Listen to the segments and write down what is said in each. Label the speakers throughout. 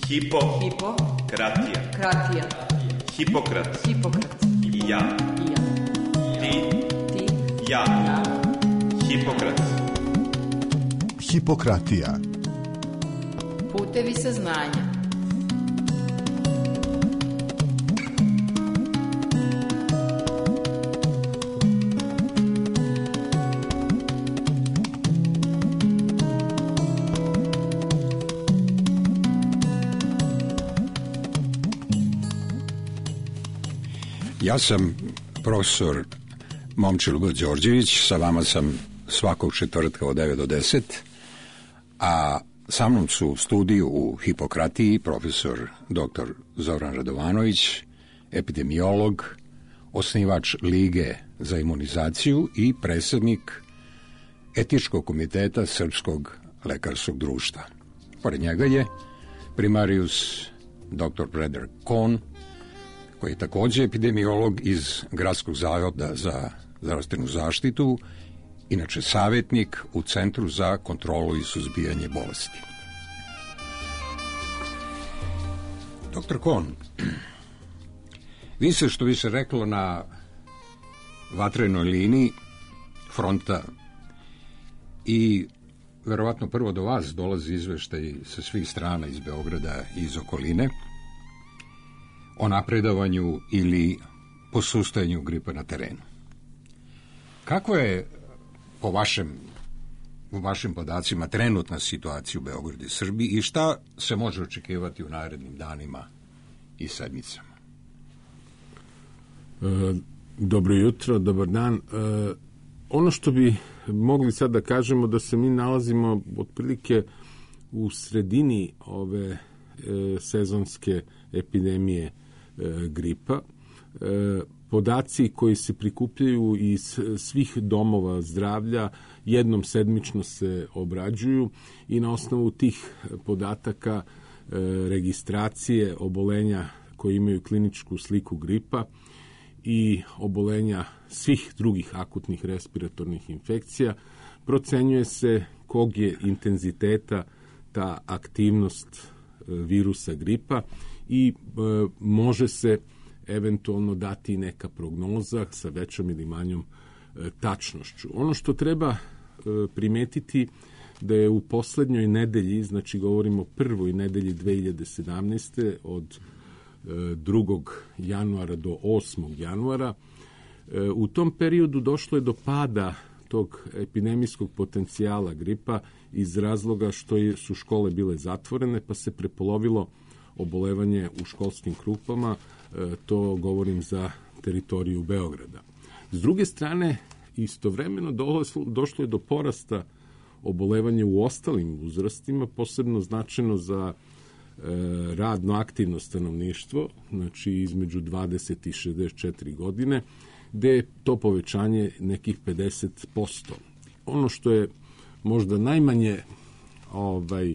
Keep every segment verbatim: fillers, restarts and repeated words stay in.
Speaker 1: Hipo.
Speaker 2: Hipo.
Speaker 1: Kratija.
Speaker 2: Kratija.
Speaker 1: Hipokrat.
Speaker 2: Hipokrat.
Speaker 1: I ja.
Speaker 2: I ja.
Speaker 1: Ti.
Speaker 2: Ti.
Speaker 1: Ja.
Speaker 2: Ja.
Speaker 1: Hipokrat.
Speaker 3: Hipokratija.
Speaker 2: Putevi saznanja.
Speaker 4: Ja sam profesor Momčilo B. Đorđević, sa vama sam svakog četvrtka od devet do deset, a sa mnom su u studiju u Hipokratiji profesor doktor Zoran Radovanović, epidemiolog, osnivač Lige za imunizaciju i predsjednik Etičkog komiteta Srpskog lekarskog društva. Pored njega je primarius doktor Predrag Kon, koji je također epidemiolog iz Gradskog zavoda za zdravstvenu zaštitu, inače savjetnik u Centru za kontrolu i suzbijanje bolesti. Doktor Kon, vi ste, što bi se reklo, na vatrenoj liniji fronta i verovatno prvo do vas dolazi izveštaj sa svih strana iz Beograda i iz okoline o napredovanju ili posustajanju gripa na terenu. Kako je po vašem, u vašim podacima trenutna situacija u Beogradu i Srbiji i šta se može očekivati u narednim danima i sedmicama?
Speaker 5: E, dobro jutro, dobar dan. E, ono što bi mogli sad da kažemo da se mi nalazimo otprilike u sredini ove e, sezonske epidemije gripa. E, podaci koji se prikupljaju iz svih domova zdravlja jednom sedmično se obrađuju i na osnovu tih podataka e, registracije obolenja koji imaju kliničku sliku gripa i obolenja svih drugih akutnih respiratornih infekcija procenjuje se kog je intenziteta ta aktivnost virusa gripa i e, može se eventualno dati neka prognoza sa većom ili manjom e, tačnošću. Ono što treba e, primetiti da je u poslednjoj nedelji, znači govorimo o prvoj nedelji dve hiljade sedamnaeste od e, drugog januara do osmog januara, e, u tom periodu došlo je do pada tog epidemijskog potencijala gripa iz razloga što su škole bile zatvorene, pa se prepolovilo obolevanje u školskim grupama, to govorim za teritoriju Beograda. S druge strane, istovremeno došlo je do porasta obolevanja u ostalim uzrastima, posebno značajno za radno aktivno stanovništvo, znači između dvadeset i šezdeset četiri godine, gde je to povećanje nekih pedeset posto. Ono što je možda najmanje ovaj,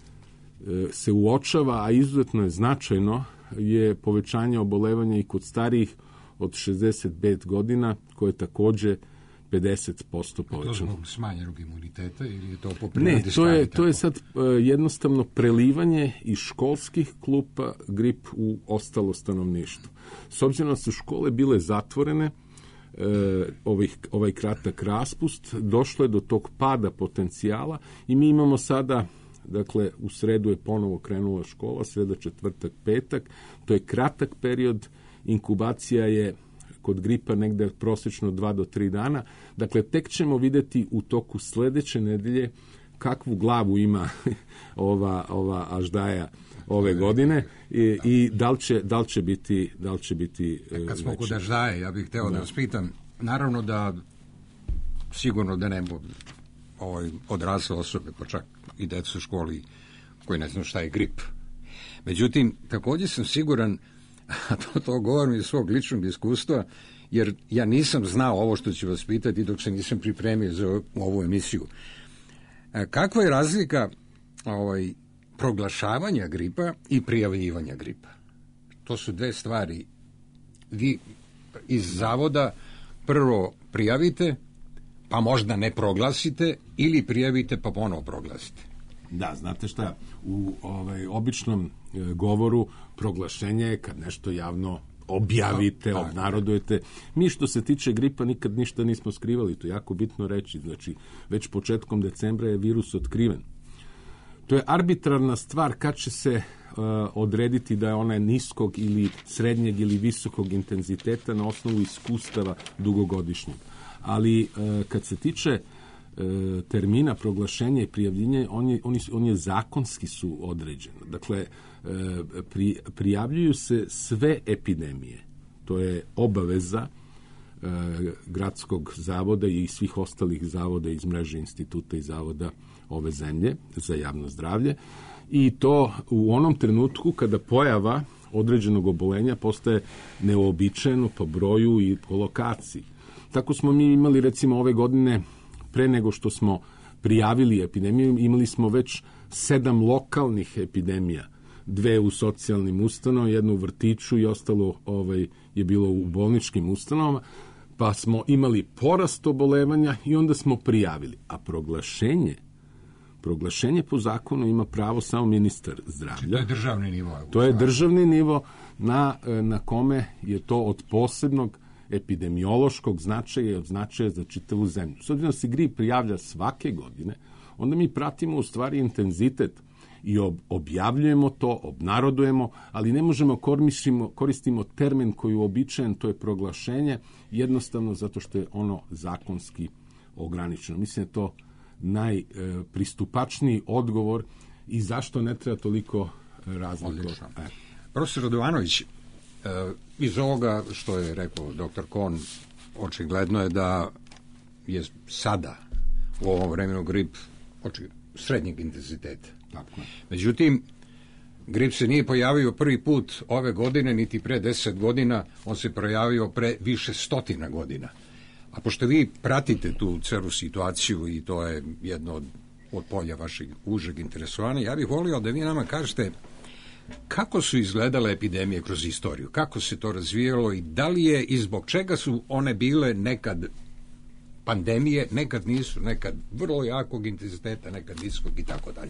Speaker 5: se uočava, a izuzetno je značajno, je povećanje obolevanja i kod starijih od šezdeset pet godina, koje je takođe pedeset posto povećano.
Speaker 4: To zbog smanjenog imuniteta ili je to po prirodi
Speaker 5: Ne, to je,
Speaker 4: stvari,
Speaker 5: to je sad uh, jednostavno prelivanje iz školskih klupa grip u ostalo stanovništvo. S obzirom da su škole bile zatvorene, uh, ovaj, ovaj kratak raspust, došlo je do tog pada potencijala i mi imamo sada, dakle, u sredu je ponovo krenula škola, sreda, četvrtak, petak, to je kratak period, inkubacija je kod gripa negde prosječno dva do tri dana. Dakle, tek ćemo videti u toku sledeće nedelje kakvu glavu ima ova, ova aždaja ove godine i, i da li će, da li će biti, da li će biti
Speaker 4: e, kad smo
Speaker 5: veći.
Speaker 4: kod aždaje, ja bih hteo da, da vas pitam, naravno da sigurno da ne ovaj, odrasle osobe, pa čak i deca u školi koji ne znaju šta je grip. Međutim, također sam siguran, a to, to govorim iz svog ličnog iskustva, jer ja nisam znao ovo što ću vas pitati dok se nisam pripremio za ovu emisiju. Kakva je razlika ovaj, proglašavanja gripa i prijavljivanja gripa? To su dve stvari. Vi iz zavoda prvo prijavite, pa možda ne proglasite, ili prijavite pa ponovo proglasite.
Speaker 5: Da, znate šta, u ovaj, običnom govoru, proglašenje je kad nešto javno objavite, obnarodujete. Mi što se tiče gripa nikad ništa nismo skrivali, to je jako bitno reći. Znači, već početkom decembra je virus otkriven. To je arbitrarna stvar kad će se uh, odrediti da je ona niskog ili srednjeg ili visokog intenziteta na osnovu iskustava dugogodišnjeg. Ali uh, kad se tiče uh, termina proglašenja i prijavljenja, on je, on je, on je zakonski su određen. Dakle, uh, pri, prijavljuju se sve epidemije. To je obaveza uh, gradskog zavoda i svih ostalih zavoda iz mreže instituta i zavoda ove zemlje za javno zdravlje, i to u onom trenutku kada pojava određenog obolenja postaje neobičajeno po broju i po lokaciji. Tako smo mi imali recimo ove godine, pre nego što smo prijavili epidemiju, imali smo već sedam lokalnih epidemija, dve u socijalnim ustanovama, jednu u vrtiću i ostalo ovaj, je bilo u bolničkim ustanovama, pa smo imali porast obolevanja i onda smo prijavili. A proglašenje Proglašenje po zakonu ima pravo samo ministar zdravlja.
Speaker 4: To je državni nivo.
Speaker 5: To je državni nivo na, na kome je to od posebnog epidemiološkog značaja i od značaja za čitavu zemlju. S obzirom da se grip prijavlja svake godine, onda mi pratimo u stvari intenzitet i ob, objavljujemo to, obnarodujemo, ali ne možemo koristimo, koristimo termin koji je uobičajen, to je proglašenje, jednostavno zato što je ono zakonski ograničeno. Mislim da je to najpristupačniji odgovor i zašto ne treba toliko razlikovati.
Speaker 4: E. Profesor Radovanović, iz ovoga što je rekao doktor Kohn, očigledno je da je sada u ovom vremenu grip srednjeg intenziteta.
Speaker 5: Tako.
Speaker 4: Međutim, grip se nije pojavio prvi put ove godine, niti pre deset godina, on se pojavio pre više stotina godina. A pošto vi pratite tu celu situaciju i to je jedno od, od polja vašeg užeg interesovanja, ja bih volio da vi nama kažete kako su izgledale epidemije kroz istoriju, kako se to razvijalo i da li je i zbog čega su one bile nekad pandemije, nekad nisu, nekad vrlo jakog intenziteta, nekad niskog i tako dalje.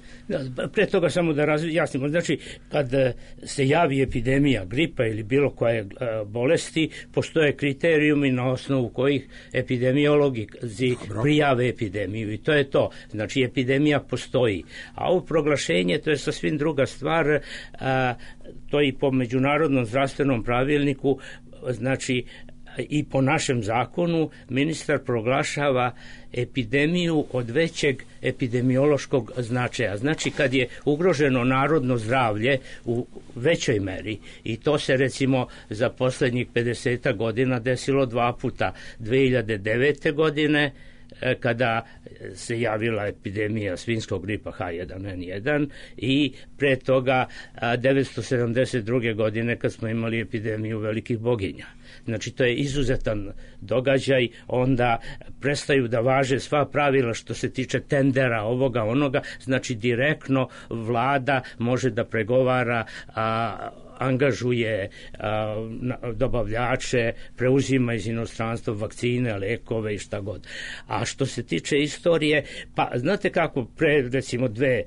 Speaker 3: Da, pre toga samo da razjasnimo, znači kad se javi epidemija gripa ili bilo koje bolesti, postoje kriterijumi na osnovu kojih epidemiologi prijave epidemiju i to je to. Znači epidemija postoji. A ovo proglašenje, to je sasvim druga stvar, a, to i po međunarodnom zdravstvenom pravilniku, znači i po našem zakonu ministar proglašava epidemiju od većeg epidemiološkog značaja. Znači kad je ugroženo narodno zdravlje u većoj meri i to se recimo za poslednjih pedeset godina desilo dva puta. dve hiljade devete. godine kada se javila epidemija svinjskog gripa H jedan N jedan i pre toga devetsto sedamdeset druge. godine kad smo imali epidemiju velikih boginja. Znači to je izuzetan događaj, onda prestaju da važe sva pravila što se tiče tendera ovoga onoga, znači direktno vlada može da pregovara, a, angažuje a, dobavljače, preuzima iz inostranstva vakcine, lekove i šta god. A što se tiče istorije, pa znate kako pre recimo dve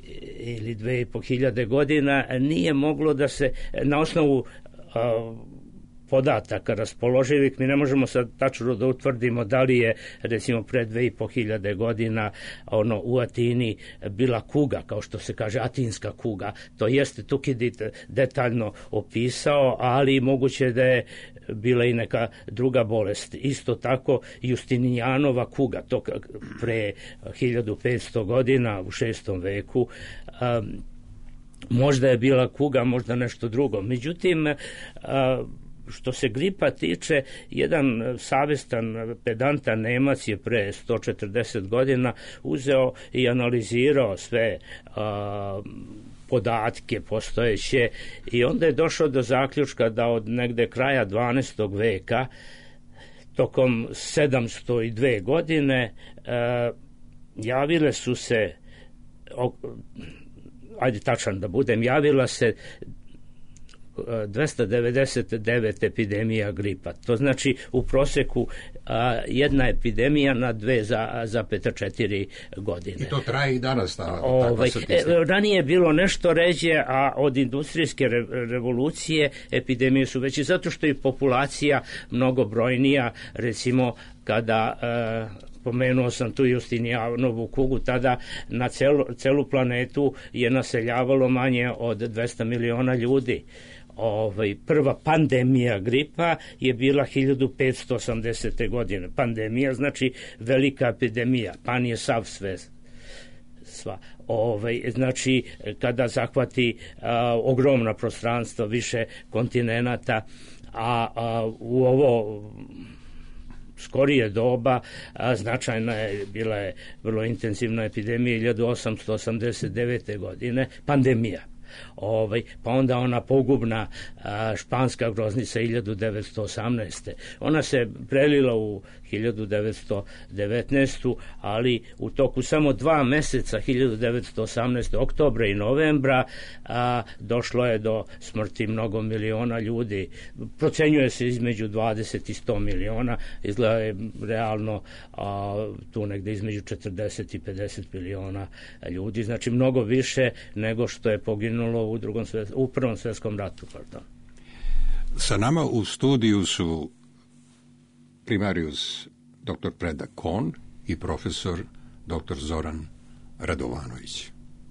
Speaker 3: ili dve i po hiljade godina nije moglo da se na osnovu a, podataka raspoloživih, mi ne možemo sad tačno da utvrdimo da li je recimo pre dve i po hiljade godina ono u Atini bila kuga, kao što se kaže atinska kuga, to jeste Tukidid detaljno opisao, ali moguće da je bila i neka druga bolest. Isto tako Justinijanova kuga, to pre hiljadu petsto godina u šestom veku, um, možda je bila kuga, možda nešto drugo. Međutim, uh, što se gripa tiče, jedan savestan, pedantan Nemac je pre sto četrdeset godina uzeo i analizirao sve a, podatke postojeće i onda je došao do zaključka da od negde kraja dvanaestog veka tokom sedamsto dve godine a, javile su se, o, ajde tačan da budem, javila se dvesta devedeset devet epidemija gripa. To znači u proseku a, jedna epidemija na dve zarez četiri godine.
Speaker 4: I to traje i danas ta,
Speaker 3: ovaj,
Speaker 4: takva statistika.
Speaker 3: E, ranije je bilo nešto ređe, a od industrijske re, revolucije epidemije su veće, zato što je populacija mnogo brojnija, recimo kada e, pomenuo sam tu Justinijanovu kugu, tada na celu, celu planetu je naseljavalo manje od dvesta miliona ljudi. Ovaj, prva pandemija gripa je bila hiljadu petsto osamdesete. godine. Pandemija znači velika epidemija, pan je sav sve. Sva. Ovaj, znači kada zahvati a, ogromna prostranstva, više kontinenata, a, a u ovo skorije doba a, značajna je, bila je vrlo intenzivna epidemija hiljadu osamsto osamdeset devete. godine, pandemija. Ovaj, pa onda ona pogubna a, španska groznica hiljadu devetsto osamnaeste. Ona se prelila u hiljadu devetsto devetnaestu. ali u toku samo dva meseca hiljadu devetsto osamnaeste. oktobra i novembra a, došlo je do smrti mnogo miliona ljudi. Procenjuje se između dvadeset i sto miliona, izgleda je realno a, tu negde između četrdeset i pedeset miliona ljudi, znači mnogo više nego što je poginulo u, drugom svjet, u prvom svjetskom ratu. Pardon.
Speaker 4: Sa nama u studiju su primarius doktor Predrag Kon i profesor doktor Zoran Radovanović.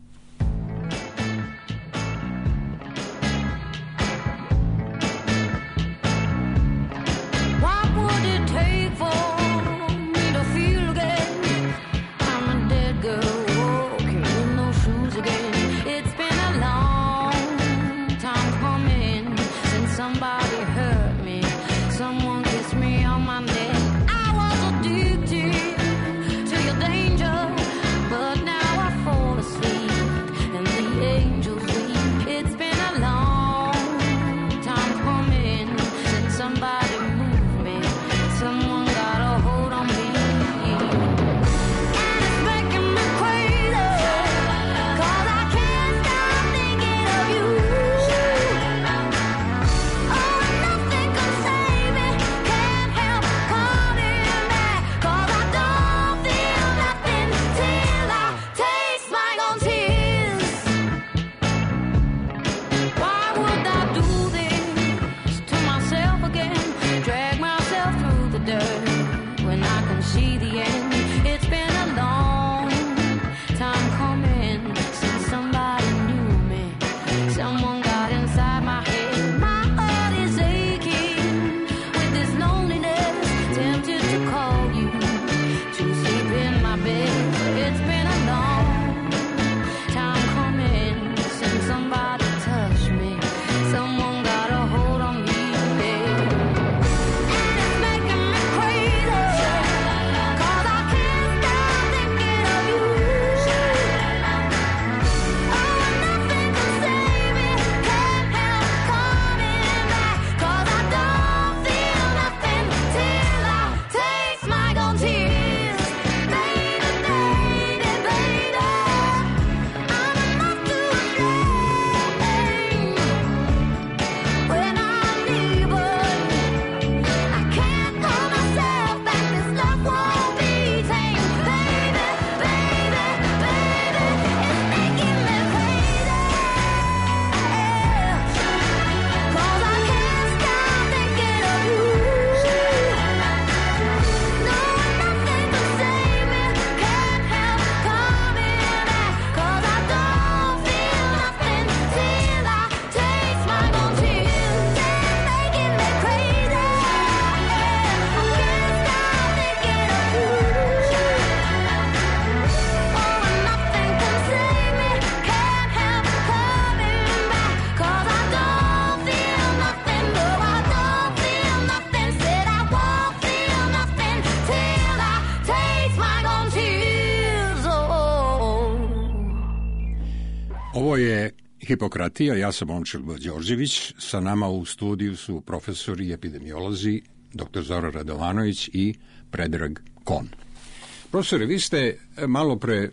Speaker 4: Ovo je Hipokratija, ja sam Momčil Đorđević, sa nama u studiju su profesori i epidemiolozi doktor Zoran Radovanović i Predrag Kon. Profesore, vi ste malo pre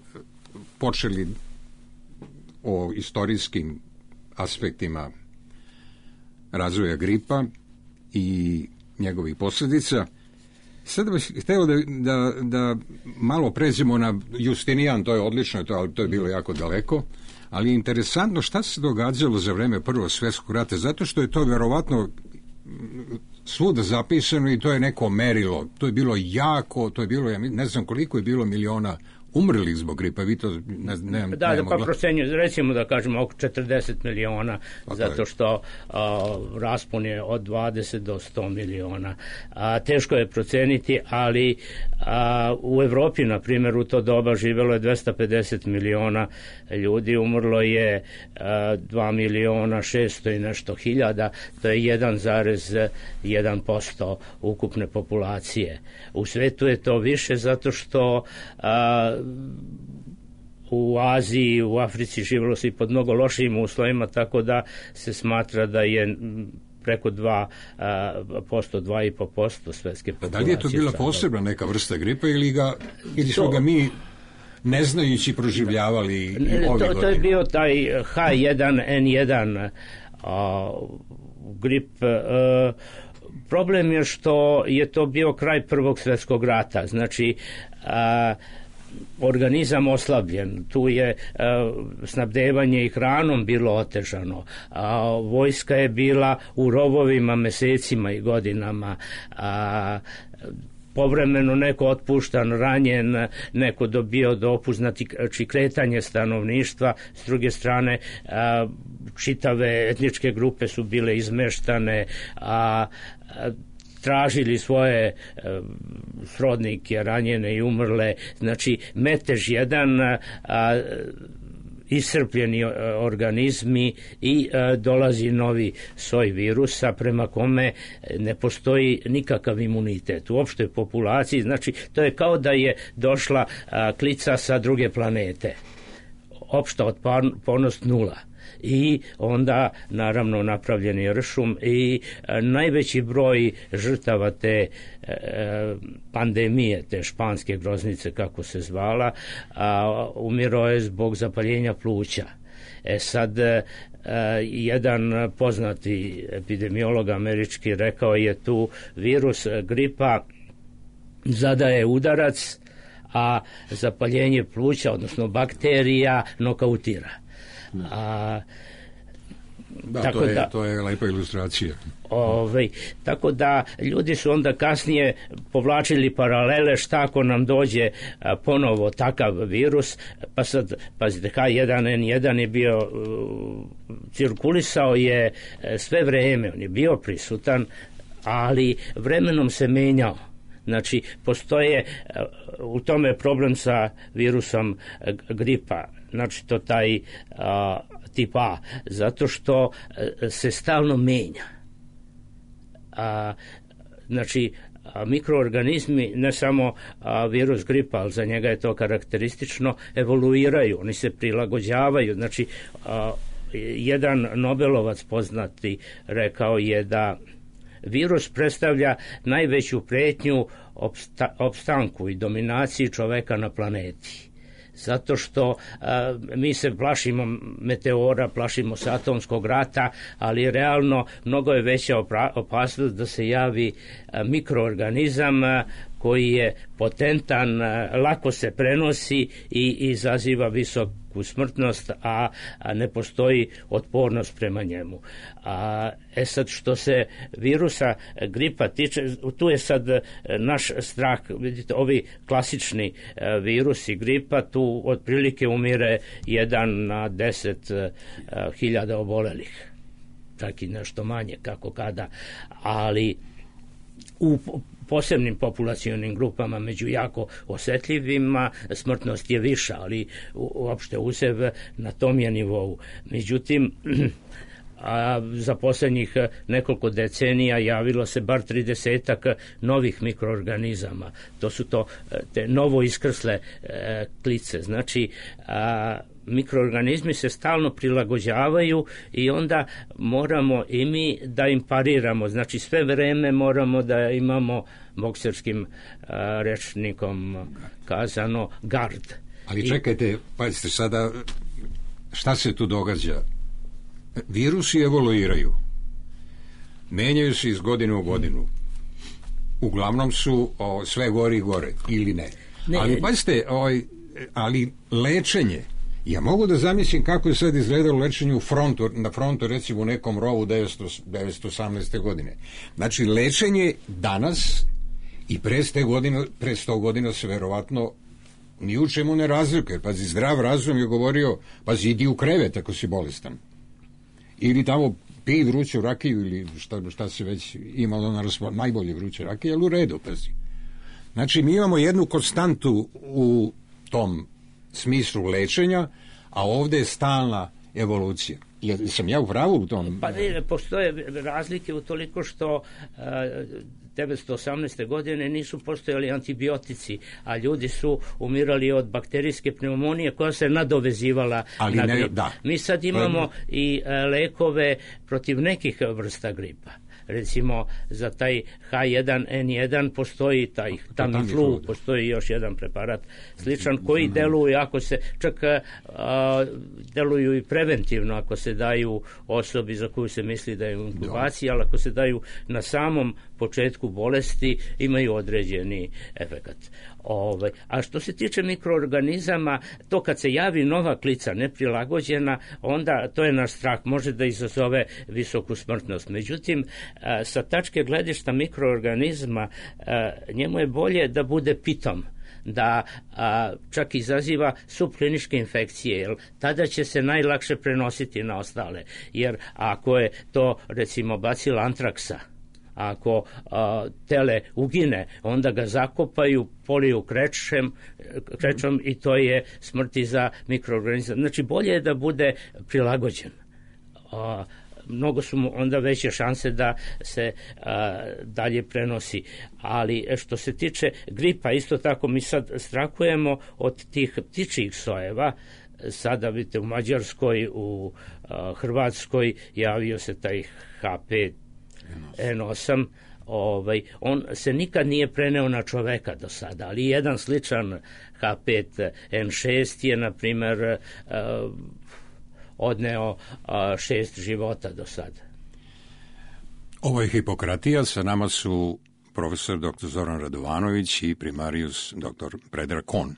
Speaker 4: počeli o istorijskim aspektima razvoja gripa i njegovih posljedica. Sad bih hteo da, da, da malo pređemo na Justinijan, to je odlično, to, ali to je bilo jako daleko, ali je interesantno šta se događalo za vreme Prvog svjetskog rata, zato što je to verovatno svuda zapisano i to je neko merilo. To je bilo jako, to je bilo, ja ne znam koliko je bilo miliona umrlih zbog gripa, vi to ne, ne,
Speaker 3: da,
Speaker 4: ne
Speaker 3: da,
Speaker 4: mogla...
Speaker 3: pa procenju, recimo da kažemo oko četrdeset miliona,
Speaker 4: pa
Speaker 3: zato što a, raspon je od dvadeset do sto miliona. A, teško je proceniti, ali a, u Evropi, na primjer, u to doba živjelo je dvesta pedeset miliona ljudi, umrlo je a, dva miliona šesto i nešto hiljada, to je jedan zarez jedan posto ukupne populacije. U svetu je to više zato što a, u Aziji, u Africi živjelo se i pod mnogo lošijim uslovima, tako da se smatra da je preko dva posto, dva i po posto svetske populacije.
Speaker 4: Da li je to bila posebna neka vrsta gripa ili, ga, ili smo to, ga mi ne znajući proživljavali i ove
Speaker 3: to,
Speaker 4: godine?
Speaker 3: To je bio taj H jedan N jedan a, grip. A, problem je što je to bio kraj Prvog svjetskog rata, znači a, organizam oslabljen, tu je a, snabdevanje i hranom bilo otežano, a, vojska je bila u rovovima mesecima i godinama, a, povremeno neko otpuštan, ranjen, neko dobio dopust, znači kretanje stanovništva, s druge strane a, čitave etničke grupe su bile izmeštane, a, a tražili svoje e, srodnike, ranjene i umrle, znači metež jedan, a, iscrpljeni organizmi i a, dolazi novi soj virusa prema kome ne postoji nikakav imunitet u opštoj populaciji, znači to je kao da je došla a, klica sa druge planete, opšta otpornost nula. I onda naravno napravljen je ršum i e, najveći broj žrtava te e, pandemije, te španske groznice kako se zvala, a, umiro je zbog zapaljenja pluća. E sad e, jedan poznati epidemiolog američki rekao je tu virus gripa zadaje udarac, a zapaljenje pluća, odnosno bakterija, nokautira. A,
Speaker 4: da,
Speaker 3: tako
Speaker 4: to je,
Speaker 3: da,
Speaker 4: to je lepa ilustracija.
Speaker 3: Ovaj, tako da ljudi su onda kasnije povlačili paralele šta ako nam dođe a, ponovo takav virus, pa sad, pazite, H jedan N jedan je bio, uh, cirkulisao je uh, sve vreme, on je bio prisutan, ali vremenom se menjao. Znači, postoje, uh, u tome je problem sa virusom uh, gripa, znači to taj a, tip A, zato što a, se stalno menja. A, znači, a, mikroorganizmi, ne samo a, virus gripa, ali za njega je to karakteristično, evoluiraju, oni se prilagođavaju. Znači, a, jedan Nobelovac poznati rekao je da virus predstavlja najveću pretnju opsta, opstanku i dominaciji čoveka na planeti. Zato što a, mi se plašimo meteora, plašimo se atomskog rata, ali realno mnogo je veća opasnost da se javi a, mikroorganizam a, koji je potentan, a, lako se prenosi i izaziva visoku smrtnost, a, a ne postoji otpornost prema njemu. A, e sad, što se virusa gripa tiče, tu je sad naš strah, vidite, ovi klasični virusi gripa, tu otprilike umire jedan na deset hiljada obolelih, čak i nešto manje kako kada, ali u posebnim populacionim grupama, među jako osjetljivima, smrtnost je viša, ali uopšte usev na tom je nivou. Međutim, a za posljednjih nekoliko decenija javilo se bar tridesetak novih mikroorganizama. To su to te novo iskrsle e, klice. Znači, a, mikroorganizmi se stalno prilagođavaju i onda moramo i mi da im pariramo. Znači, sve vreme moramo da imamo bokserskim a, rečnikom kazano gard.
Speaker 4: Ali čekajte, pazite sada, šta se tu događa? Virusi evoluiraju. menjaju se iz godine u godinu. Uglavnom su o, sve gori i gore, ili ne. ne ali pazite, ovaj, ali lečenje, ja mogu da zamislim kako je sad izgledalo lečenje u frontu, na frontu recimo u nekom rovu devetsto osamnaeste. godine. Znači lečenje danas i pre sto godina, pre sto godina se verovatno ni u čemu ne razlikuje. Pazi, zdrav razum je govorio, pazi, idi u krevet ako si bolestan. Ili tamo pij vruću rakiju ili šta, šta se već imalo na raspolaganju, najbolje vruće rakije, ali u redu, pazi. Znači, mi imamo jednu konstantu u tom smislu lečenja, a ovde je stalna evolucija. Ja, sam ja u pravu u tom?
Speaker 3: Pa ne, postoje razlike u toliko što uh, devetsto osamnaeste. godine nisu postojali antibiotici, a ljudi su umirali od bakterijske pneumonije koja se nadovezivala
Speaker 4: ali
Speaker 3: na
Speaker 4: ne,
Speaker 3: grip.
Speaker 4: Da.
Speaker 3: Mi sad imamo i uh, lekove protiv nekih vrsta gripa. Recimo za taj H jedan N jedan postoji taj Tamiflu, postoji još jedan preparat sličan koji deluje ako se čak a, deluju i preventivno ako se daju osobi za koju se misli da je u inkubaciji, ali ako se daju na samom početku bolesti imaju određeni efekat. Ove, a što se tiče mikroorganizama, to kad se javi nova klica neprilagođena, onda to je naš strah, može da izazove visoku smrtnost. Međutim, a, sa tačke gledišta mikroorganizma, a, njemu je bolje da bude pitom, da a, čak izaziva subkliničke infekcije, jer tada će se najlakše prenositi na ostale. Jer ako je to recimo bacil antraksa, ako a, tele ugine, onda ga zakopaju, poliju krečem, krečom i to je smrti za mikroorganizam. Znači, bolje je da bude prilagođen. A, mnogo su mu onda veće šanse da se a, dalje prenosi. Ali što se tiče gripa, isto tako mi sad strahujemo od tih ptičjih sojeva. Sada vidite u Mađarskoj, u a, Hrvatskoj javio se taj H pet N osam, ovaj, on se nikad nije preneo na čoveka do sada, ali jedan sličan H pet N šest je, na primer, uh, odneo uh, šest života do sada.
Speaker 4: Ovo je Hipokratija, sa nama su profesor doktor Zoran Radovanović i primarijus doktor Predrag Kon.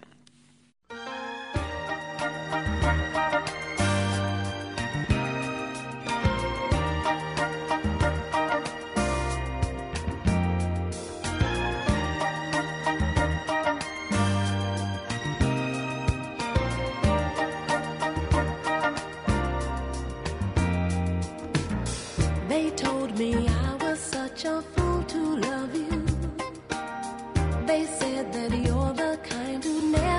Speaker 6: They said that you're the kind who never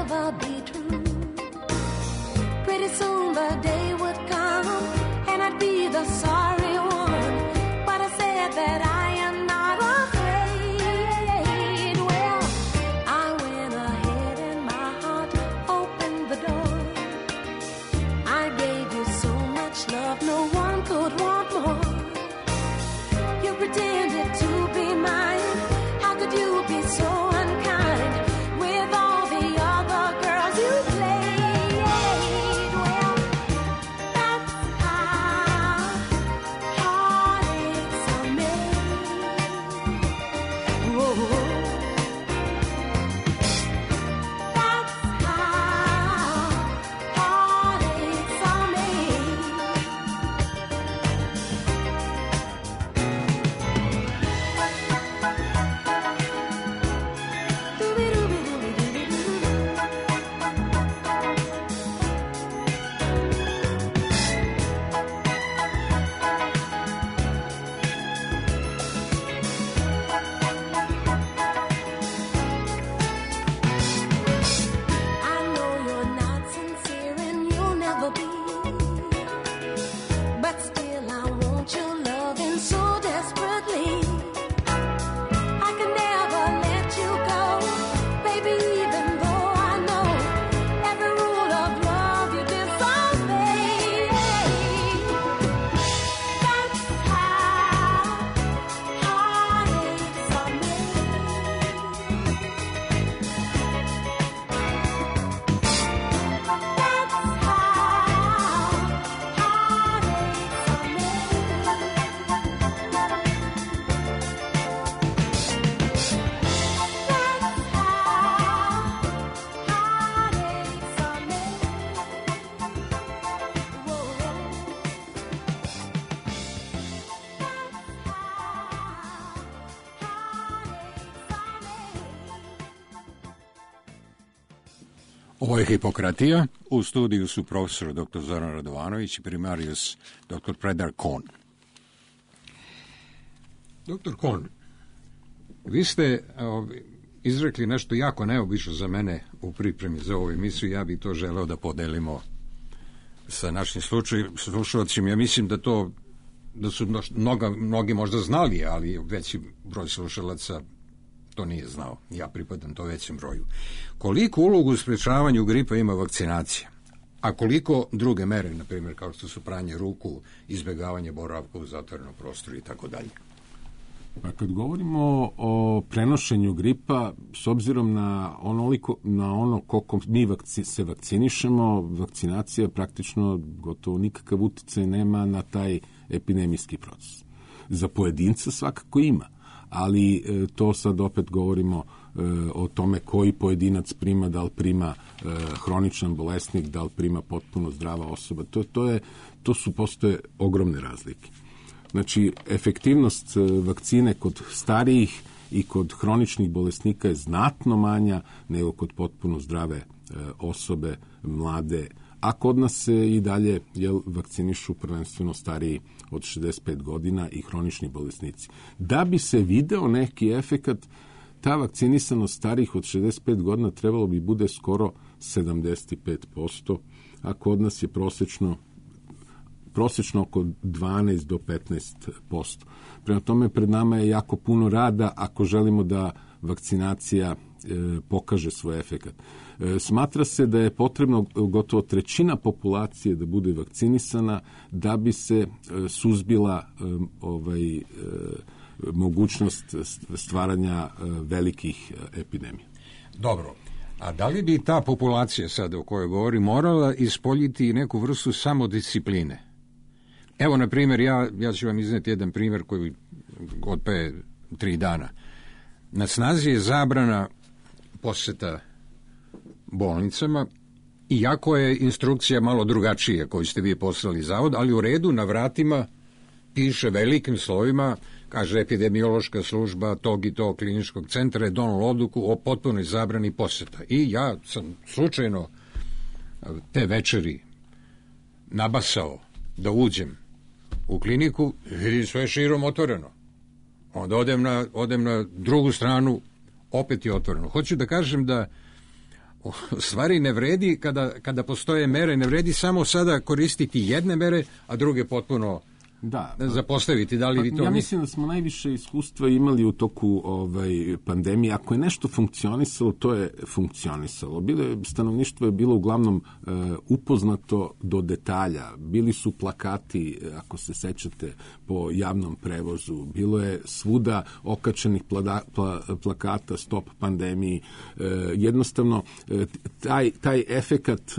Speaker 4: Ovo je Hipokratija. U studiju su profesor doktor Zoran Radovanović i primarijus doktor Predrag Kon. Doktor Kon, vi ste ovi, izrekli nešto jako neobično za mene u pripremi za ovu emisiju. Ja bih to želeo da podelimo sa našim slušalcima. Ja mislim da to da su mnoga, mnogi možda znali, ali veći broj slušalaca to nije znao. Ja pripadam to većem broju. Koliko ulogu u sprečavanju gripa ima vakcinacija? A koliko druge mere, na primjer, kao što su pranje ruku, izbjegavanje boravka u zatvorenom prostoru i tako dalje?
Speaker 5: Pa kad govorimo o prenošenju gripa, s obzirom na, onoliko, na ono koliko mi vakci, se vakcinišemo, vakcinacija praktično gotovo nikakav utjecaj nema na taj epidemijski proces. Za pojedinca svakako ima, ali e, to sad opet govorimo e, o tome koji pojedinac prima, da li prima e, hroničan bolesnik, da li prima potpuno zdrava osoba. To, to, je, to su postoje ogromne razlike. Znači, efektivnost vakcine kod starijih i kod hroničnih bolesnika je znatno manja nego kod potpuno zdrave e, osobe, mlade, a kod nas se i dalje jel, vakcinišu prvenstveno stariji od šezdeset pet godina i hronični bolesnici. Da bi se video neki efekat, ta vakcinisanost starijih od šezdeset pet godina trebalo bi bude skoro sedamdeset pet posto, a kod nas je prosječno prosječno oko dvanaest do petnaest posto. Prema tome, pred nama je jako puno rada ako želimo da vakcinacija e, pokaže svoj efekat. E, smatra se da je potrebno gotovo trećina populacije da bude vakcinisana da bi se e, suzbila e, ovaj, e, mogućnost stvaranja e, velikih e, epidemija.
Speaker 4: Dobro. A da li bi ta populacija sada o kojoj govori morala ispoljiti neku vrstu samodiscipline? Evo, na primjer, ja, ja ću vam izneti jedan primjer koji od pre tri dana. Na snazi je zabrana posjeta bolnicama, iako je instrukcija malo drugačija koju ste vi poslali zavod, ali u redu na vratima piše velikim slovima, kaže epidemiološka služba tog i tog kliničkog centra je donala odluku o potpunoj zabrani posjeta. I ja sam slučajno te večeri nabasao da uđem u kliniku, vidim sve širom otvoreno. Onda odem na, odem na drugu stranu, opet je otvoreno. Hoću da kažem da stvari ne vredi kada, kada postoje mere, ne vredi samo sada koristiti jedne mere, a druge potpuno da, zapostaviti. Da li vi to
Speaker 5: ja mislim da smo najviše iskustva imali u toku ovaj, pandemije. Ako je nešto funkcionisalo, to je funkcionisalo. Bile, stanovništvo je bilo uglavnom e, upoznato do detalja. Bili su plakati, ako se sećate, po javnom prevozu. Bilo je svuda okačenih plada, pla, plakata stop pandemiji. E, jednostavno, e, taj, taj efekat e,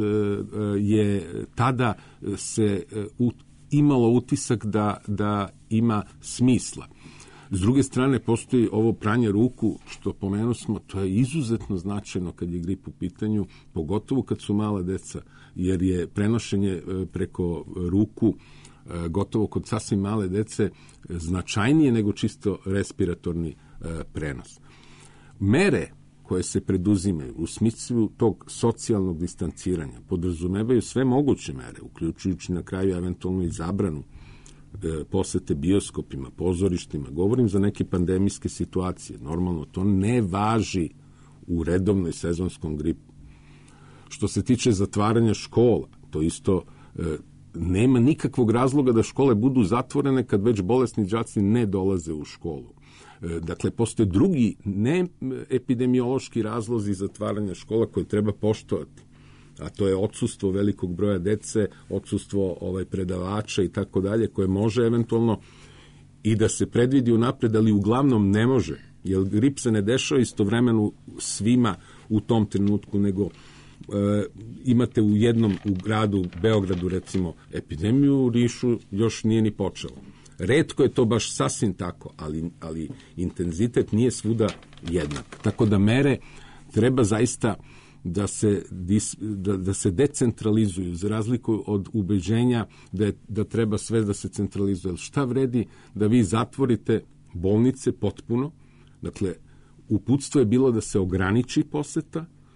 Speaker 5: je tada se e, u imalo utisak da, da ima smisla. S druge strane, postoji ovo pranje ruku, što pomenu smo, to je izuzetno značajno kad je grip u pitanju, pogotovo kad su mala deca, jer je prenošenje preko ruku gotovo kod sasvim male dece značajnije nego čisto respiratorni prenos. Mere koje se preduzimaju u smislu tog socijalnog distanciranja podrazumevaju sve moguće mere, uključujući na kraju eventualno i zabranu e, posete bioskopima, pozorištima. Govorim za neke pandemijske situacije. Normalno, to ne važi u redovnoj sezonskom gripu. Što se tiče zatvaranja škola, to isto e, nema nikakvog razloga da škole budu zatvorene kad već bolesni đaci ne dolaze u školu. Dakle, postoje drugi ne epidemiološki razlozi zatvaranja škola koje treba poštovati, a to je odsustvo velikog broja dece, odsustvo ovaj, predavača i tako dalje, koje može eventualno i da se predvidi unapred, ali uglavnom ne može, jer grip se ne dešava istovremeno svima u tom trenutku, nego e, imate u jednom, u gradu, Beogradu recimo, epidemiju, u Nišu još nije ni počelo. Retko je to baš sasvim tako, ali, ali intenzitet nije svuda jednak. Tako da mere treba zaista da se, da, da se decentralizuju, za razliku od ubeđenja da, je, da treba sve da se centralizuje. Šta vredi da vi zatvorite bolnice potpuno? Dakle, uputstvo je bilo da se ograniči poseta,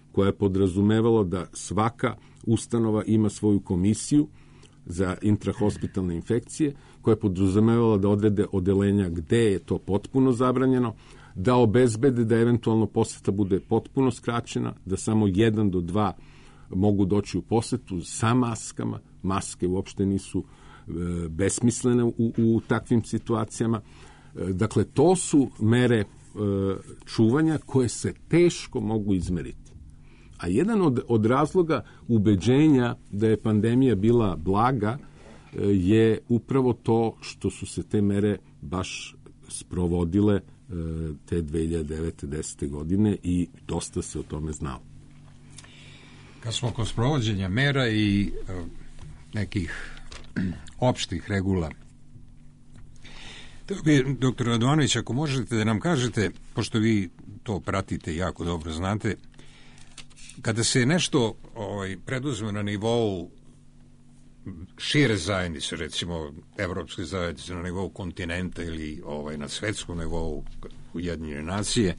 Speaker 5: koja je podrazumevalo da svaka ustanova ima svoju komisiju za intrahospitalne infekcije, koja je podrazumevala da odrede odelenja gde je to potpuno zabranjeno, da obezbede da eventualno poseta bude potpuno skraćena, da samo jedan do dva mogu doći u posetu sa maskama. Maske uopšte nisu e, besmislene u, u takvim situacijama. E, dakle, to su mere e, čuvanja koje se teško mogu izmeriti. A jedan od, od razloga ubeđenja da je pandemija bila blaga e, je upravo to što su se te mere baš sprovodile e, te dve hiljade devete desete godine i dosta se o tome znalo.
Speaker 4: Kad smo kod sprovođenja mera i uh, nekih opštih regula, doktor Radovanović, ako možete da nam kažete, pošto vi to pratite jako dobro znate, kada se nešto ovaj, preduzme na nivou šire zajednice, recimo evropske zajednice, na nivou kontinenta ili ovaj, na svetskom nivou Ujedinjene nacije,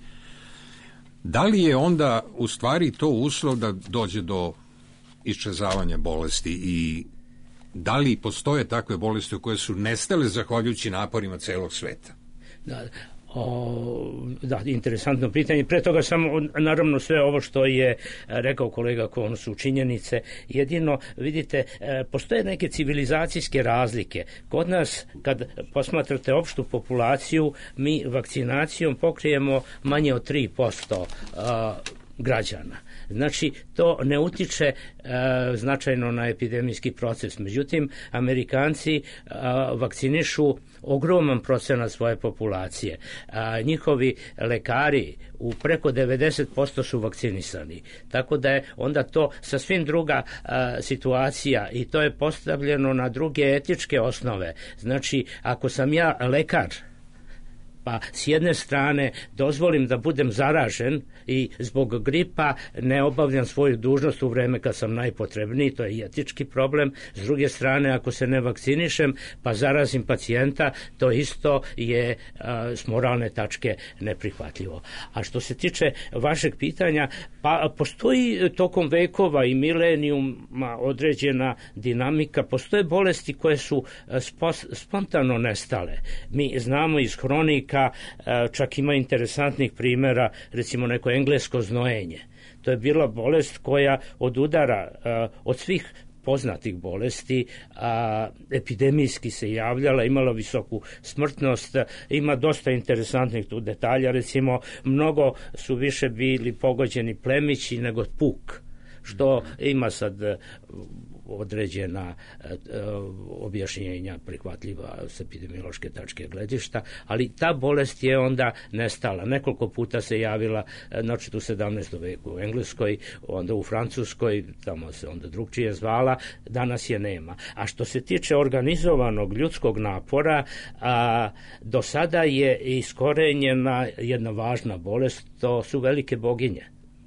Speaker 4: da li je onda u stvari to uslov da dođe do iščezavanja bolesti i da li postoje takve bolesti koje su nestale zahvaljujući naporima celog sveta?
Speaker 3: Da, o, da, interesantno pitanje. Pre toga samo, naravno, sve ovo što je rekao kolega Kon su činjenice. Jedino, vidite, postoje neke civilizacijske razlike. Kod nas, kad posmatrate opštu populaciju, mi vakcinacijom pokrijemo manje od tri posto a, građana. Znači, to ne utiče e, značajno na epidemijski proces. Međutim, Amerikanci a, vakcinišu ogroman procenat svoje populacije. A, njihovi lekari u preko devedeset posto su vakcinisani. Tako da je onda to sasvim druga a, situacija i to je postavljeno na druge etičke osnove. Znači, ako sam ja lekar, pa s jedne strane dozvolim da budem zaražen i zbog gripa ne obavljam svoju dužnost u vreme kad sam najpotrebniji, to je i etički problem. S druge strane, ako se ne vakcinišem pa zarazim pacijenta, to isto je a, s moralne tačke neprihvatljivo. A što se tiče vašeg pitanja, pa postoji tokom vekova i milenijuma određena dinamika, postoje bolesti koje su spos, spontano nestale. Mi znamo iz hronika, čak ima interesantnih primjera, recimo neko englesko znojenje. To je bila bolest koja od udara od svih poznatih bolesti, a, epidemijski se javljala, imala visoku smrtnost, ima dosta interesantnih tu detalja, recimo mnogo su više bili pogođeni plemići nego puk, što ima sad određena e, objašnjenja prihvatljiva s epidemiološke tačke gledišta, ali ta bolest je onda nestala. Nekoliko puta se javila znači u sedamnaestom veku u Engleskoj, onda u Francuskoj, tamo se onda drugčije zvala, danas je nema. A što se tiče organizovanog ljudskog napora, a, do sada je iskorenjena jedna važna bolest, to su velike boginje.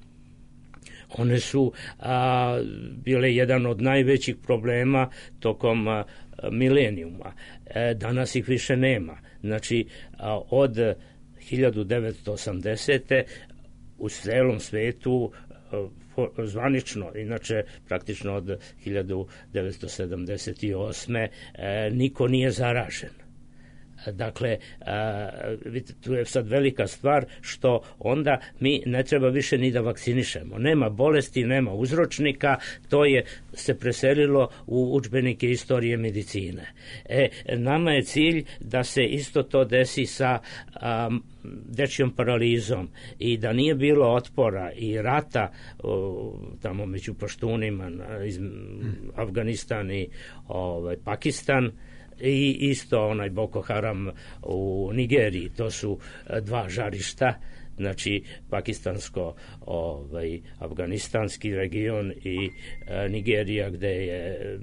Speaker 3: One su a, bile jedan od najvećih problema tokom a, milenijuma. E, danas ih više nema. Znači, a, od hiljadu devetsto osamdesete u celom svetu a, zvanično, inače praktično od hiljadu devetsto sedamdeset osme E, niko nije zaražen. Dakle, a, vidite, tu je sad velika stvar što onda mi ne treba više ni da vakcinišemo. Nema bolesti, nema uzročnika, to je se preselilo u udžbenike istorije medicine. E, nama je cilj da se isto to desi sa a, dečjom paralizom i da nije bilo otpora i rata o, tamo među Paštunima iz Afganistan i ovaj, Pakistan, i isto onaj Boko Haram u Nigeriji. To su dva žarišta, znači pakistansko ovaj, afganistanski region i e, Nigerija gde je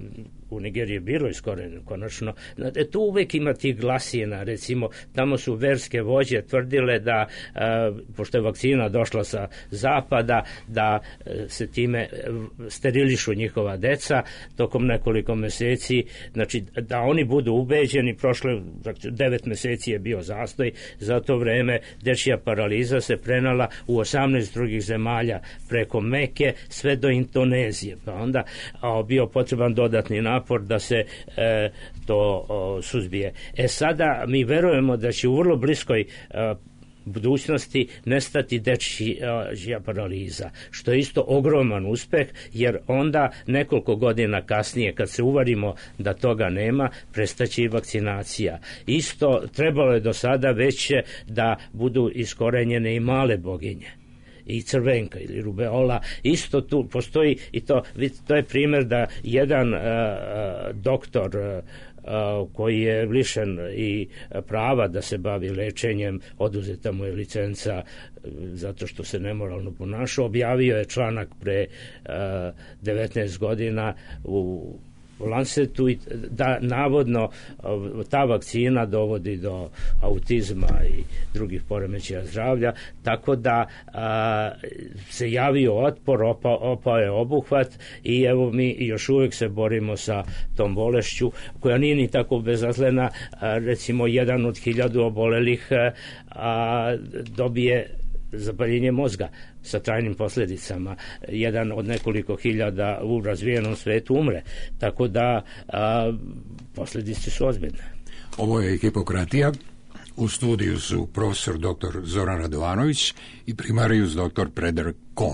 Speaker 3: u Nigeriji je bilo iskorenjeno konačno. E, tu uvek ima tih glasina, recimo tamo su verske vođe tvrdile da e, pošto je vakcina došla sa zapada, da e, se time sterilišu njihova deca tokom nekoliko meseci, znači da oni budu ubeđeni. Prošle devet meseci je bio zastoj, za to vreme dečija paraliza se prenala u osamnaest drugih zemalja preko Meke sve do Indonezije, pa onda a, bio potreban dodatni napor da se e, to o, suzbije. E sada mi verujemo da će u vrlo bliskoj a, budućnosti nestati dečija paraliza, što je isto ogroman uspeh, jer onda nekoliko godina kasnije, kad se uvarimo da toga nema, prestaće i vakcinacija. Isto trebalo je do sada već da budu iskorenjene i male boginje, i crvenka ili rubeola, isto tu postoji i to, to je primjer da jedan uh, doktor uh, koji je lišen i prava da se bavi lečenjem, oduzeta mu je licenca zato što se nemoralno ponašao, objavio je članak pre uh, devetnaest godina u u Lancetu da navodno ta vakcina dovodi do autizma i drugih poremećaja zdravlja, tako da a, se javio otpor, opa, opao je obuhvat i evo mi još uvijek se borimo sa tom bolešću koja nije ni tako bezazlena. A, recimo jedan od hiljadu obolelih a, a, dobije zapaljenje mozga sa trajnim posljedicama. Jedan od nekoliko hiljada u razvijenom svetu umre. Tako da a, posljedice su ozbiljne.
Speaker 4: Ovo je Hipokratija. U studiju su profesor doktor Zoran Radovanović i primarius doktor Predrag Kon.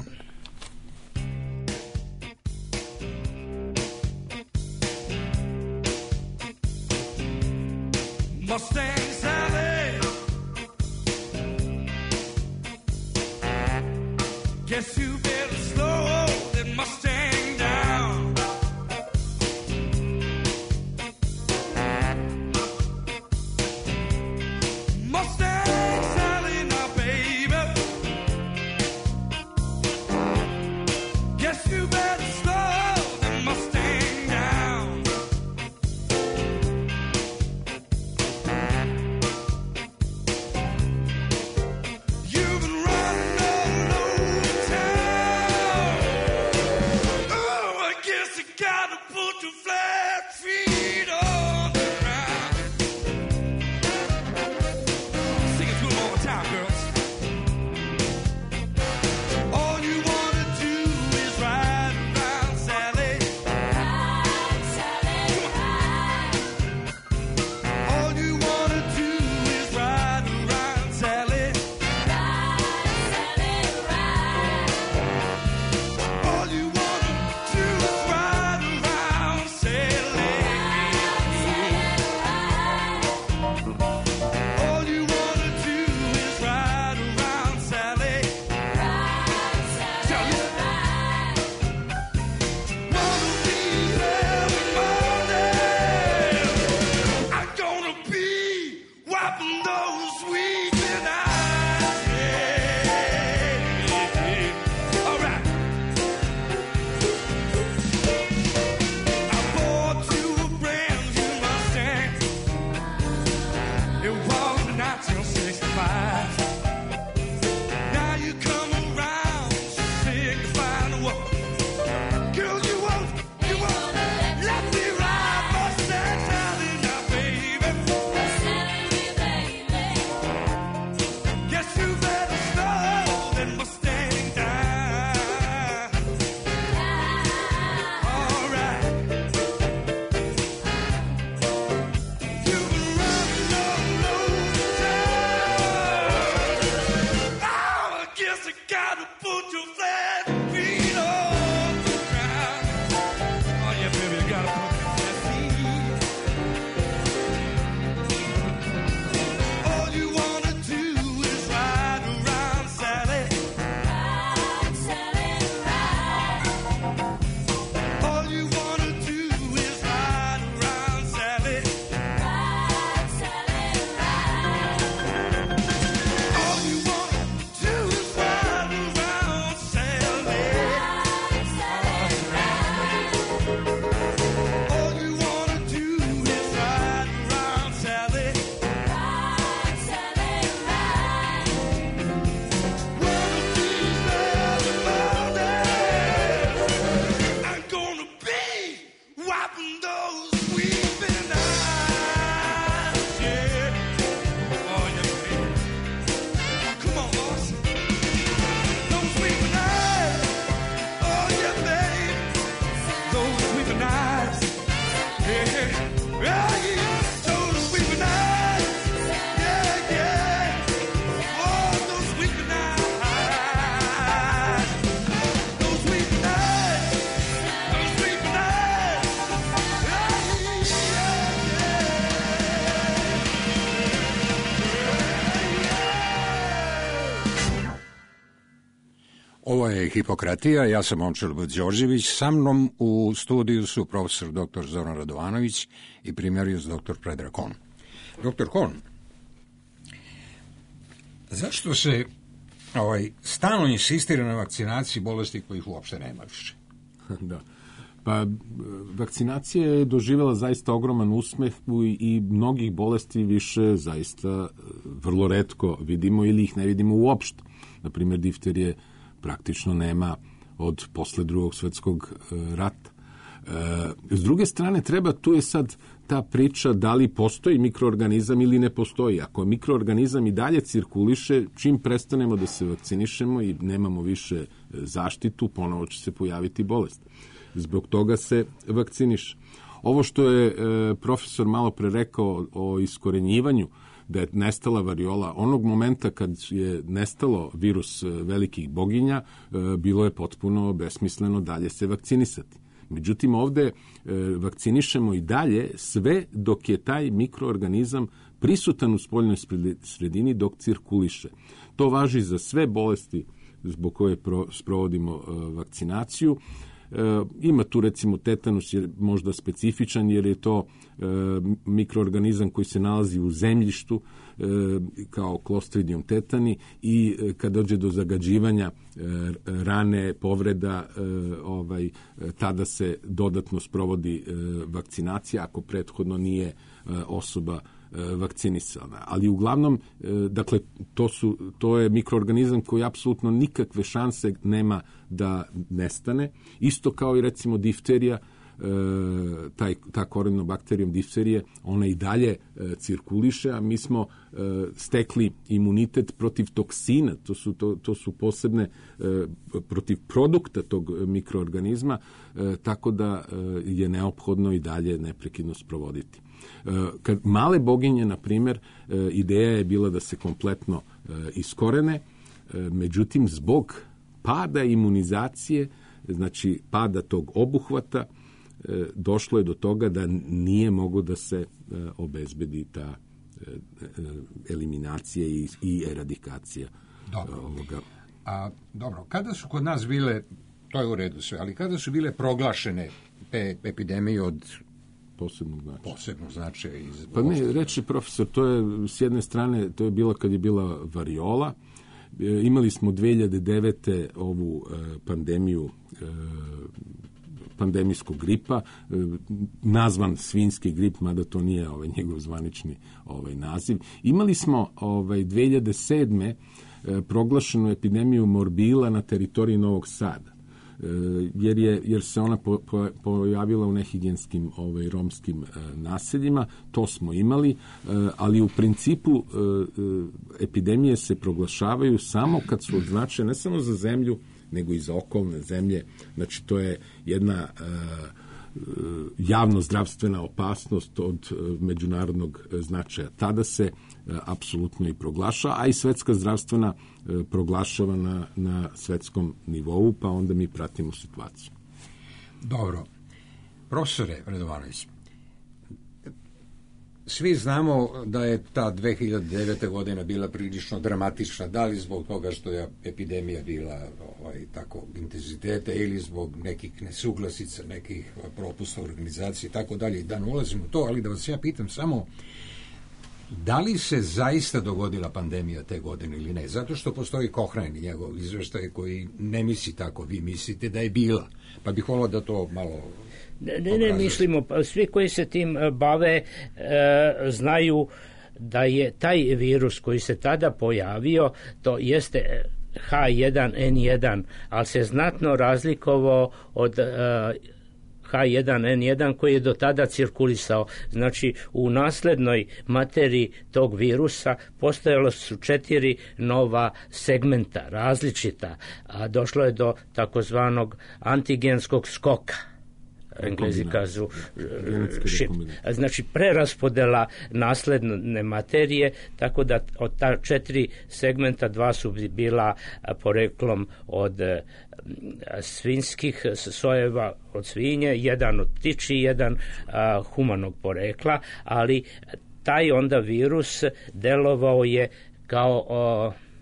Speaker 6: Mustang Sally, guess you better slow that Mustang down. Mustang Sally, my baby, guess you better slow that Mustang down.
Speaker 4: Ovo je Hipokratija, ja sam Momčilo B. Đorđević, sa mnom u studiju su profesor doktor Zoran Radovanović i primarius doktor Predrag Kon. Doktor Kon, zašto se ovaj, stalno insistira na vakcinaciji bolesti kojih uopšte nema više?
Speaker 5: Da. Pa, vakcinacija je doživjela zaista ogroman uspeh i mnogih bolesti više zaista vrlo retko vidimo ili ih ne vidimo uopšte. Naprimjer, difterije praktično nema od posle drugog svjetskog rata. S druge strane, treba, tu je sad ta priča da li postoji mikroorganizam ili ne postoji. Ako mikroorganizam i dalje cirkuliše, čim prestanemo da se vakcinišemo i nemamo više zaštitu, ponovo će se pojaviti bolest. Zbog toga se vakciniše. Ovo što je e, profesor malo pre rekao o iskorenjivanju, da je nestala variola, onog momenta kad je nestalo virus velikih boginja, e, bilo je potpuno besmisleno dalje se vakcinisati. Međutim, ovde e, vakcinišemo i dalje sve dok je taj mikroorganizam prisutan u spoljnoj sredini dok cirkuliše. To važi za sve bolesti zbog koje pro, sprovodimo e, vakcinaciju. E, ima tu recimo tetanus je možda specifičan jer je to e, mikroorganizam koji se nalazi u zemljištu e, kao Clostridium tetani i e, kad dođe do zagađivanja e, rane, povreda, e, ovaj, tada se dodatno sprovodi e, vakcinacija ako prethodno nije e, osoba vakcinisana. Ali uglavnom, dakle, to, su, to je mikroorganizam koji apsolutno nikakve šanse nema da nestane. Isto kao i recimo difterija, taj, ta koronobakterijum difterije, ona i dalje cirkuliše, a mi smo stekli imunitet protiv toksina, to su, to, to su posebne protiv produkta tog mikroorganizma, tako da je neophodno i dalje neprekidno sprovoditi. Kad male boginje, na primjer, ideja je bila da se kompletno iskorene, međutim, zbog pada imunizacije, znači pada tog obuhvata, došlo je do toga da nije mogo da se obezbedi ta eliminacija i, i eradikacija
Speaker 4: dobro.
Speaker 5: ovoga.
Speaker 4: A, dobro, kada su kod nas bile, to je u redu sve, ali kada su bile proglašene te epidemije od
Speaker 5: posebnog značaja.
Speaker 4: Posebnog značaja iz
Speaker 5: pa ne, reči profesor, to je s jedne strane, to je bilo kad je bila variola. E, imali smo dve hiljade devete ovu e, pandemiju e, pandemijskog gripa, e, nazvan svinjski grip, mada to nije ovaj njegov zvanični ovaj naziv. Imali smo ovaj dve hiljade sedme e, proglašenu epidemiju morbila na teritoriji Novog Sada. Jer, je, jer se ona po, po, pojavila u nehigijenskim ovaj, romskim e, naseljima, to smo imali, e, ali u principu e, epidemije se proglašavaju samo kad su od značaja ne samo za zemlju, nego i za okolne zemlje. Znači, to je jedna e, javno-zdravstvena opasnost od međunarodnog značaja. Tada se apsolutno i proglašava, a i svetska zdravstvena proglašava na, na svetskom nivou, pa onda mi pratimo situaciju.
Speaker 4: Dobro. Profesore Radovanović, svi znamo da je ta dve hiljade devete godina bila prilično dramatična, da li zbog toga što je epidemija bila ovaj, tako intenziteta ili zbog nekih nesuglasica, nekih propusta u organizaciji i tako dalje. Da ne ulazim u to, ali da vas ja pitam samo da li se zaista dogodila pandemija te godine ili ne? Zato što postoji Cochrane i njegov izveštaj koji ne misli tako, vi mislite da je bila. Pa bih volao da to malo...
Speaker 3: Ne, ne, ne mislimo, svi koji se tim bave e, znaju da je taj virus koji se tada pojavio, to jeste H jedan N jedan, ali se znatno razlikovao od e, H jedan N jedan koji je do tada cirkulisao. Znači, u naslednoj materiji tog virusa postojalo su četiri nova segmenta, različita, a došlo je do takozvanog antigenskog skoka. Englezi kažu shit. Znači preraspodela nasledne materije, tako da od ta četiri segmenta dva su bila poreklom od svinjskih sojeva od svinje, jedan od ptiči, jedan a, humanog porekla, ali taj onda virus delovao je kao o,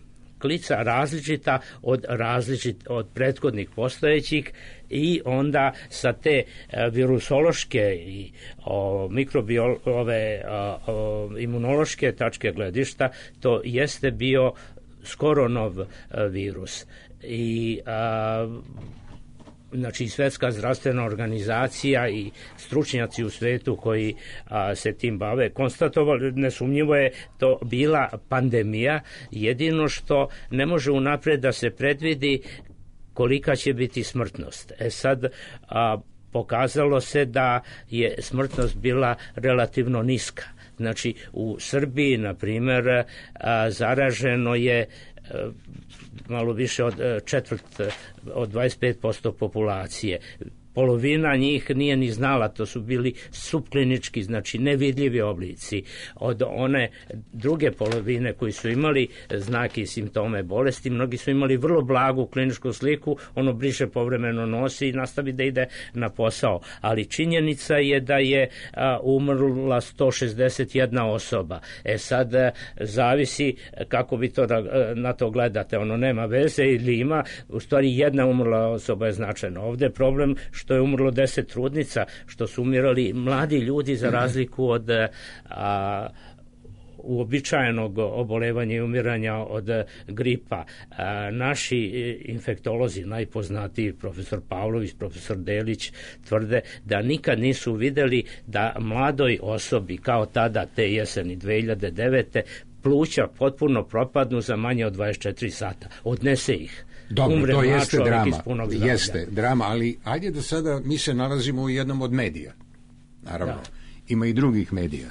Speaker 3: klica različita od različit od prethodnih postojećih i onda sa te e, virusološke i o, mikrobiol, ove o, o, imunološke tačke gledišta to jeste bio skoro nov e, virus i a, znači Svjetska zdravstvena organizacija i stručnjaci u svetu koji a, se tim bave konstatovali, nesumnjivo je to bila pandemija, jedino što ne može unaprijed da se predvidi kolika će biti smrtnost. E sad, a, pokazalo se da je smrtnost bila relativno niska. Znači u Srbiji, na primjer, a, zaraženo je a, malo više od četvrt, od dvadeset pet posto populacije. Polovina njih nije ni znala, to su bili subklinički, znači nevidljivi oblici. Od one druge polovine koji su imali znake i simptome bolesti, mnogi su imali vrlo blagu kliničku sliku, ono briše povremeno nosi i nastavi da ide na posao. Ali činjenica je da je a, umrla sto šezdeset jedna osoba. E sad a, zavisi kako vi to na to gledate, ono nema veze ili ima, u stvari jedna umrla osoba je značajna. Ovdje je problem što je umrlo deset trudnica, što su umirali mladi ljudi za razliku od a, uobičajenog obolevanja i umiranja od gripa. A, naši infektolozi, najpoznatiji profesor Pavlović, profesor Delić, tvrde da nikad nisu vidjeli da mladoj osobi kao tada te jeseni dve hiljade devete pluća potpuno propadnu za manje od dvadeset četiri sata. Odnese ih.
Speaker 4: Dobro,
Speaker 3: umre
Speaker 4: to jeste drama,
Speaker 3: jeste
Speaker 4: jeste drama, ali ajde da sada mi se nalazimo u jednom od medija, naravno, da. Ima i drugih medija.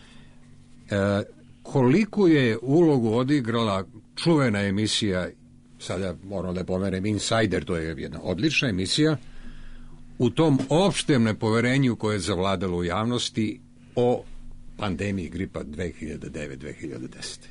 Speaker 4: E, koliko je ulogu odigrala čuvena emisija, sada moram da pomenem Insider, to je jedna odlična emisija, u tom opštem nepoverenju koje je zavladalo u javnosti o pandemiji gripa dve hiljade devete do dve hiljade desete.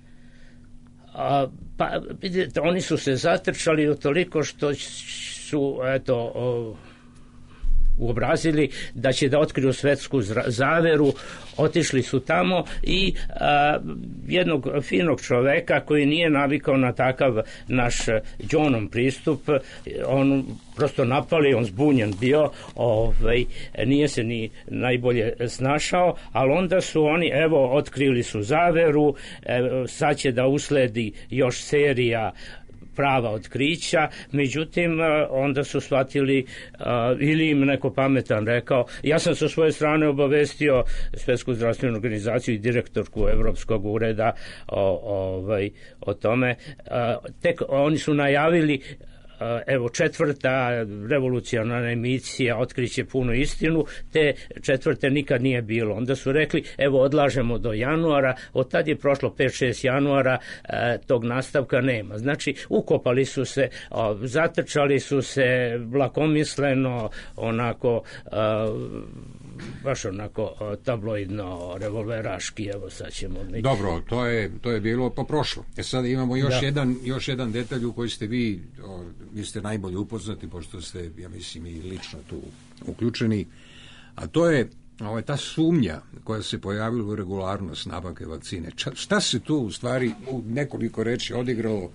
Speaker 3: A, pa vidite, oni su se zatrčali utoliko što su eto o, uobrazili da će da otkriju svetsku zaveru, otišli su tamo i a, jednog finog čoveka koji nije navikao na takav naš Đonom pristup, on prosto napali, on zbunjen bio, ovaj, nije se ni najbolje snašao, ali onda su oni, evo, otkrili su zaveru, evo, sad će da usledi još serija prava otkrića, međutim onda su shvatili uh, ili im neko pametan rekao, ja sam sa svoje strane obavestio Svjetsku zdravstvenu organizaciju i direktorku Evropskog ureda o, ovaj, o tome, uh, tek oni su najavili evo četvrta revolucionarna emisija otkriće punu istinu, te četvrte nikad nije bilo. Onda su rekli evo odlažemo do januara, od tad je prošlo pet šest januara, e, tog nastavka nema. Znači ukopali su se, o, zatrčali su se lakomisleno, onako a, baš onako tabloidno, revolveraški, evo sad ćemo... Mi...
Speaker 4: Dobro, to je, to je bilo pa prošlo. E sad imamo još,
Speaker 3: da.
Speaker 4: jedan, još jedan detalj u koji ste vi, o, vi ste najbolje upoznati, pošto ste, ja mislim, i lično tu uključeni, a to je ovo je ta sumnja koja se pojavila u regularnost nabavke vakcine. Ča, šta se tu u stvari u nekoliko reči odigralo?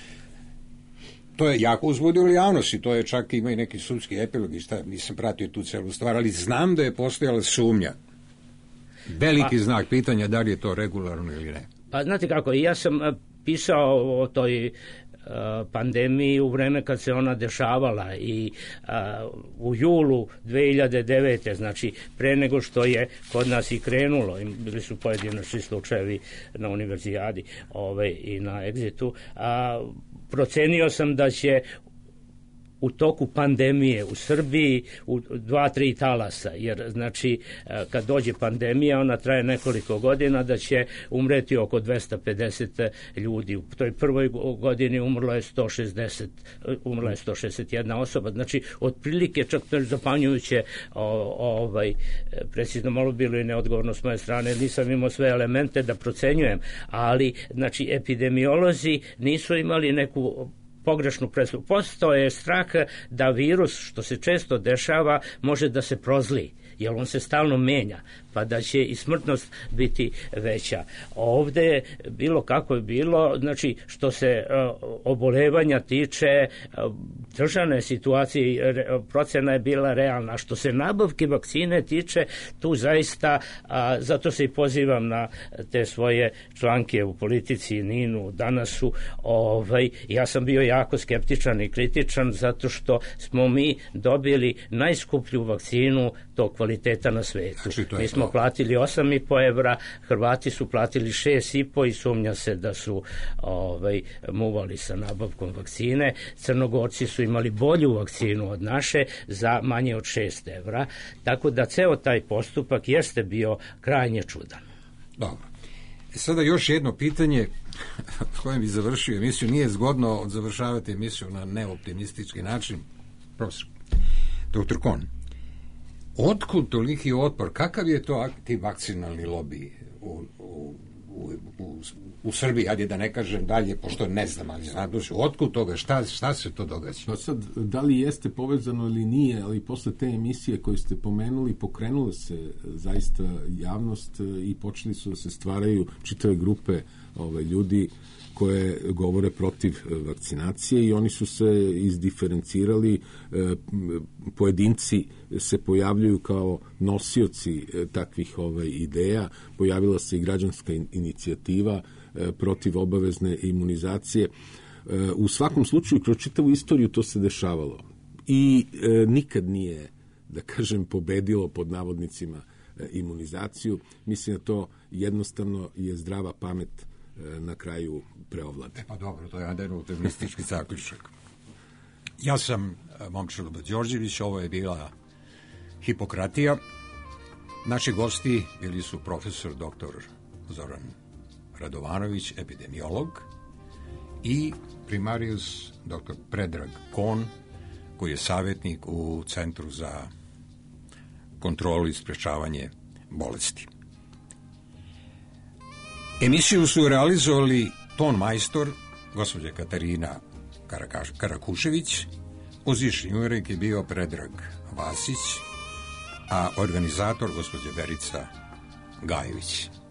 Speaker 4: To je jako uzbudilo javnost i to je čak ima i neki sudski epilog i šta, nisam pratio tu celu stvar, ali znam da je postojala sumnja. Veliki pa, znak pitanja da li je to regularno ili ne.
Speaker 3: Pa znate kako, ja sam pisao o toj pandemiji u vreme kad se ona dešavala i a, u julu dve hiljade devete, znači pre nego što je kod nas i krenulo, bili su pojedinačni slučajevi na univerzijadi ovaj, i na Exitu, a procenio sam da će u toku pandemije u Srbiji u dva, tri talasa, jer znači kad dođe pandemija ona traje nekoliko godina, da će umreti oko dvesta pedeset ljudi. U toj prvoj godini umrlo je sto šezdeset, umrla je sto šezdeset jedna osoba, znači otprilike čak zapanjujuće ovaj, precizno malo bilo i neodgovorno s moje strane, nisam imao sve elemente da procenjujem, ali znači epidemiolozi nisu imali neku pogrešnu predstavu. Postao je strah da virus, što se često dešava, može da se prozli jer on se stalno menja, pa da će i smrtnost biti veća. Ovde bilo kako je bilo, znači što se uh, obolevanja tiče, uh, državne situacije, re, procena je bila realna. Što se nabavke vakcine tiče, tu zaista, uh, zato se i pozivam na te svoje članke u Politici, Ninu, Danasu, ovaj, ja sam bio jako skeptičan i kritičan zato što smo mi dobili najskuplju vakcinu tog kvaliteta na svetu.
Speaker 4: Znači,
Speaker 3: mi smo to. platili osam i po evra, Hrvati su platili šest i po i sumnja se da su ovaj, muvali sa nabavkom vakcine. Crnogorci su imali bolju vakcinu od naše za manje od šest evra, tako da ceo taj postupak jeste bio krajnje čudan.
Speaker 4: Dobro. E sada još jedno pitanje s kojim bi završio emisiju. Nije zgodno završavati emisiju na neoptimistički način. Profesor, doktor Kohn, otkud toliki otpor? Kakav je to antivakcinalni lobby u, u, u, u, u Srbiji? Ajde da ne kažem dalje, pošto ne znam, ali znam dušu. Otkud toga? Šta, šta se to događa?
Speaker 5: Pa sad, da li jeste povezano ili nije, ali posle te emisije koje ste pomenuli, pokrenule se zaista javnost i počeli su da se stvaraju čitave grupe ove, ljudi koje govore protiv vakcinacije i oni su se izdiferencirali, pojedinci se pojavljuju kao nosioci takvih ove, ideja, pojavila se i građanska inicijativa protiv obavezne imunizacije. U svakom slučaju, kroz čitavu istoriju to se dešavalo i nikad nije, da kažem, pobedilo pod navodnicima imunizaciju. Mislim da to jednostavno je zdrava pamet na kraju preovlade.
Speaker 4: E pa dobro, to je jedan optimistički zaključak. Ja sam Momčilo Đorđević, ovo je bila Hipokratija. Naši gosti bili su profesor doktor Zoran Radovanović, epidemiolog, i primarius doktor Predrag Kohn, koji je savjetnik u Centru za kontrolu i sprečavanje bolesti. Emisiju su realizovali ton majstor, gospođa Katarina Karakaš, Karakušević, uzvišni urednik je bio Predrag Vasić, a organizator gospođa Verica Gajević.